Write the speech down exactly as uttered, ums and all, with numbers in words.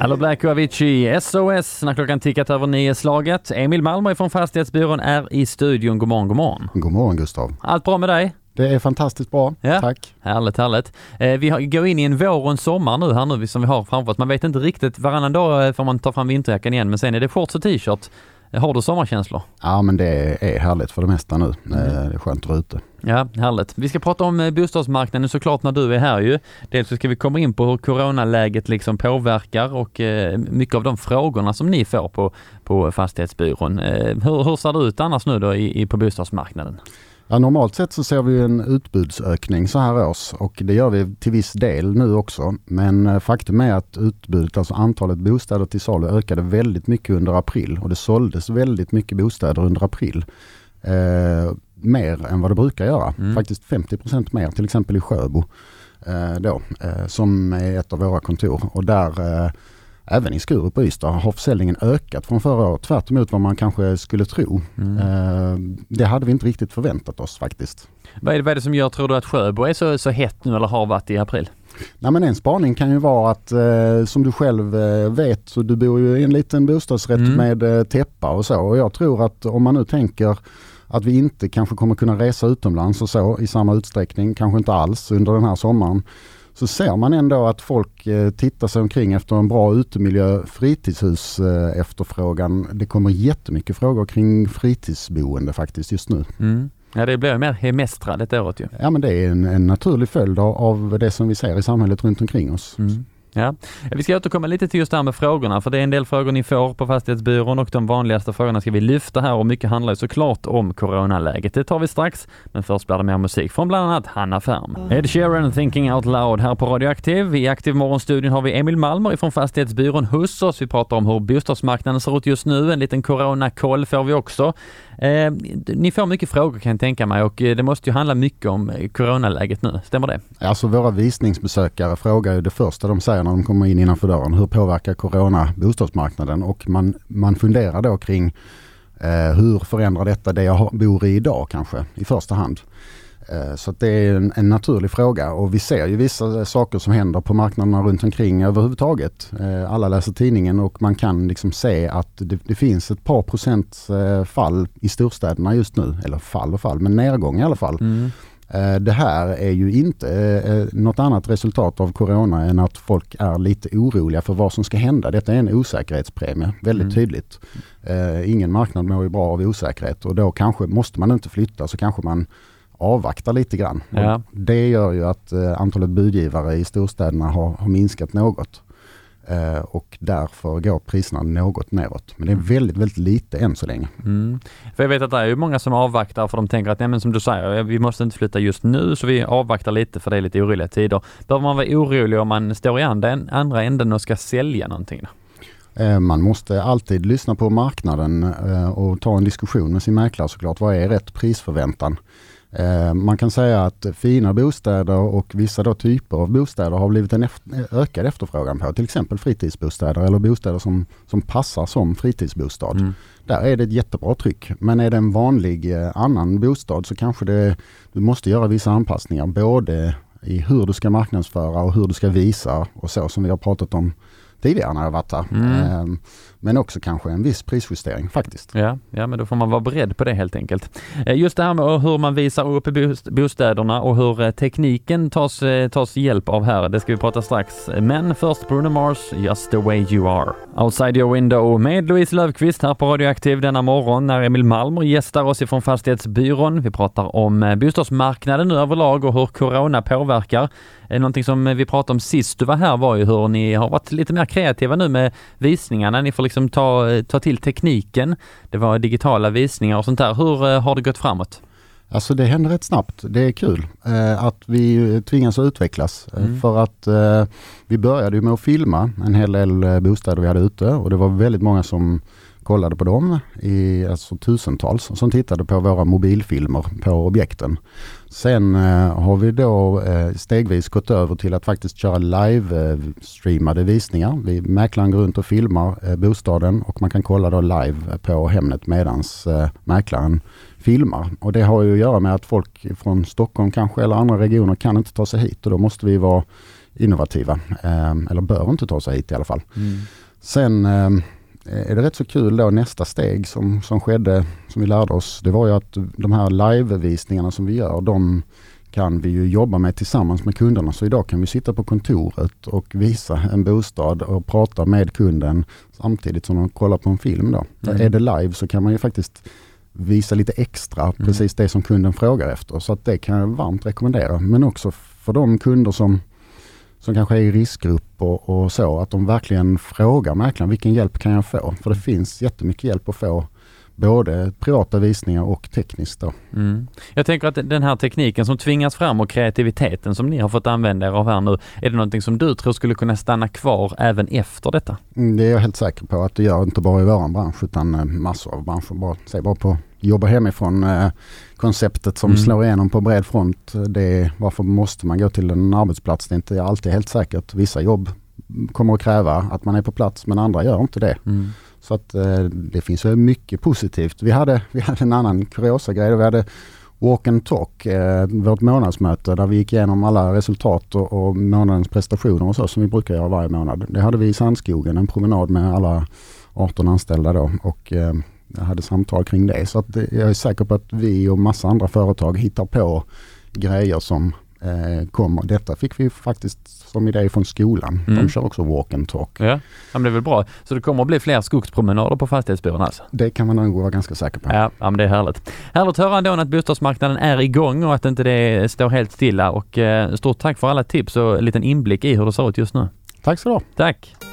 Hallå Black och Avicii, S O S när klockan tickat över nio slaget. Emil Malmer från Fastighetsbyrån är i studion. God morgon, god morgon. God morgon Gustav. Allt bra med dig? Det är fantastiskt bra, ja. Tack. Härligt, härligt. Eh, vi har, går in i en vår och en sommar nu här nu som vi har framför oss. Man vet inte riktigt, varannan dag får man ta fram vinterjackan igen, men sen är det shorts och t-shirt. Har du sommarkänslor? Ja, men det är härligt för det mesta nu. Det är skönt att vara ute. Ja, härligt. Vi ska prata om bostadsmarknaden såklart när du är här ju. Dels så ska vi komma in på hur coronaläget liksom påverkar och eh, mycket av de frågorna som ni får på, på Fastighetsbyrån. Eh, hur, hur ser det ut annars nu då i, i, på bostadsmarknaden? Ja, normalt sett så ser vi en utbudsökning så här års och det gör vi till viss del nu också. Men faktum är att utbudet, alltså antalet bostäder till salu ökade väldigt mycket under april och det såldes väldigt mycket bostäder under april. Eh, mer än vad det brukar göra. Mm. Faktiskt femtio procent mer, till exempel i Sjöbo eh, då, eh, som är ett av våra kontor. Och där, eh, även i Skurup och Ystad, har försäljningen ökat från förra året, tvärt emot vad man kanske skulle tro. Mm. Eh, det hade vi inte riktigt förväntat oss faktiskt. Vad är det, vad är det som gör, tror du, att Sjöbo är så, så hett nu eller har varit i april? Nej, men en spaning kan ju vara att eh, som du själv eh, vet så du bor ju i en liten bostadsrätt mm. med eh, täppa och så. Och jag tror att om man nu tänker att vi inte kanske kommer kunna resa utomlands och så i samma utsträckning, kanske inte alls under den här sommaren, så ser man ändå att folk eh, tittar sig omkring efter en bra utemiljö, fritidshus eh, efterfrågan. Det kommer jättemycket frågor kring fritidsboende faktiskt just nu. Mm. Ja, det blir mer hemestrat ett året ju. Ja, men det är en, en naturlig följd av, av det som vi ser i samhället runt omkring oss. Mm. Ja. Vi ska återkomma lite till just det här med frågorna, för det är en del frågor ni får på Fastighetsbyrån och de vanligaste frågorna ska vi lyfta här och mycket handlar ju såklart om coronaläget. Det tar vi strax, men först blir det mer musik från bland annat Hanna Färm. Ed Sheeran, Thinking Out Loud här på Radioaktiv. I Aktiv Morgonstudion har vi Emil Malmer från Fastighetsbyrån hos oss. Vi pratar om hur bostadsmarknaden ser ut just nu. En liten coronakoll får vi också. Eh, ni får mycket frågor kan jag tänka mig och det måste ju handla mycket om coronaläget nu. Stämmer det? Alltså våra visningsbesökare frågar ju det första de säger när de kommer in innanför dörren. Hur påverkar corona bostadsmarknaden? Och man, man funderar då kring eh, hur förändrar detta det jag bor i idag kanske i första hand. Eh, så att det är en, en naturlig fråga och vi ser ju vissa saker som händer på marknaderna runt omkring överhuvudtaget. Eh, alla läser tidningen och man kan liksom se att det, det finns ett par procent eh, fall i storstäderna just nu. Eller fall och fall, men nedgång i alla fall. Mm. Det här är ju inte eh, något annat resultat av corona än att folk är lite oroliga för vad som ska hända. Detta är en osäkerhetspremie, väldigt mm. tydligt. Eh, ingen marknad mår ju bra av osäkerhet och då kanske måste man inte flytta så kanske man avvaktar lite grann. Ja. Det gör ju att eh, antalet budgivare i storstäderna har, har minskat något. Uh, och därför går priserna något neråt. Men det är väldigt, väldigt lite än så länge. Mm. För jag vet att det är ju många som avvaktar för de tänker att nej, men som du säger, vi måste inte flytta just nu så vi avvaktar lite för det är lite oroliga tider. Behöver man vara orolig om man står i andra, andra änden och ska sälja någonting då? Uh, man måste alltid lyssna på marknaden uh, och ta en diskussion med sin mäklare såklart. Vad är rätt prisförväntan? Eh, man kan säga att fina bostäder och vissa då typer av bostäder har blivit en efter, ökad efterfrågan på. Till exempel fritidsbostäder eller bostäder som, som passar som fritidsbostad. Mm. Där är det ett jättebra tryck. Men är det en vanlig eh, annan bostad så kanske det, du måste göra vissa anpassningar. Både i hur du ska marknadsföra och hur du ska visa och så som vi har pratat om tidigare när jag varit här. Mm. Men också kanske en viss prisjustering faktiskt. Ja, ja, men då får man vara beredd på det helt enkelt. Just det här med hur man visar upp bostäderna och hur tekniken tas, tas hjälp av här. Det ska vi prata strax. Men först Bruno Mars, Just the way you are. Outside your window med Louise Löfqvist här på Radioaktiv denna morgon när Emil Malmer gästar oss ifrån Fastighetsbyrån. Vi pratar om bostadsmarknaden nu överlag och hur corona påverkar. Någonting som vi pratade om sist du var här var ju hur ni har varit lite mer kreativa nu med visningarna. Ni får liksom ta, ta till tekniken. Det var digitala visningar och sånt där. Hur har det gått framåt? Alltså det händer rätt snabbt. Det är kul eh, att vi tvingas att utvecklas. Mm. För att eh, vi började ju med att filma en hel del bostäder vi hade ute. Och det var väldigt många som kollade på dem, i, alltså tusentals, som tittade på våra mobilfilmer på objekten. Sen eh, har vi då eh, stegvis gått över till att faktiskt köra live-streamade visningar. Vi mäklaren går runt och filmar eh, bostaden och man kan kolla då live på Hemnet medans eh, mäklaren filmar. Och det har ju att göra med att folk från Stockholm kanske eller andra regioner kan inte ta sig hit och då måste vi vara innovativa. Eh, eller bör inte ta sig hit i alla fall. Mm. Sen eh, är det rätt så kul då, nästa steg som, som skedde, som vi lärde oss, det var ju att de här livevisningarna som vi gör, de kan vi ju jobba med tillsammans med kunderna. Så idag kan vi sitta på kontoret och visa en bostad och prata med kunden samtidigt som de kollar på en film då. Mm. Är det live så kan man ju faktiskt visa lite extra mm. precis det som kunden frågar efter. Så att det kan jag varmt rekommendera. Men också för de kunder som, som kanske är i riskgrupp och, och så, att de verkligen frågar mäklaren vilken hjälp kan jag få? För det finns jättemycket hjälp att få. Både privata visningar och tekniskt då. Mm. Jag tänker att den här tekniken som tvingas fram och kreativiteten som ni har fått använda er av här nu, är det någonting som du tror skulle kunna stanna kvar även efter detta? Mm, det är jag helt säker på att det gör, inte bara i vår bransch utan massor av branscher. Bara, säg bara på jobba hemifrån eh, konceptet som mm. slår igenom på bred front. Det är, varför måste man gå till en arbetsplats? Det är inte alltid helt säkert. Vissa jobb kommer att kräva att man är på plats men andra gör inte det. Mm. Så att eh, det finns ju mycket positivt. Vi hade, vi hade en annan kuriosa grej. Vi hade walk and talk, eh, vårt månadsmöte där vi gick igenom alla resultat och, och månadens prestationer och så som vi brukar göra varje månad. Det hade vi i Sandskogen, en promenad med alla arton anställda då och eh, jag hade samtal kring det. Så att jag är säker på att vi och massa andra företag hittar på grejer som eh, kommer. Detta fick vi faktiskt som idé från skolan. Mm. De kör också walk and talk. Ja, men det är väl bra. Så det kommer att bli fler skogspromenader på Fastighetsbyrån alltså? Det kan man nog vara ganska säker på. Ja, ja men det är härligt. Härligt att höra ändå att bostadsmarknaden är igång och att inte det står helt stilla. Och eh, stort tack för alla tips och en liten inblick i hur det ser ut just nu. Tack så du ha. Tack.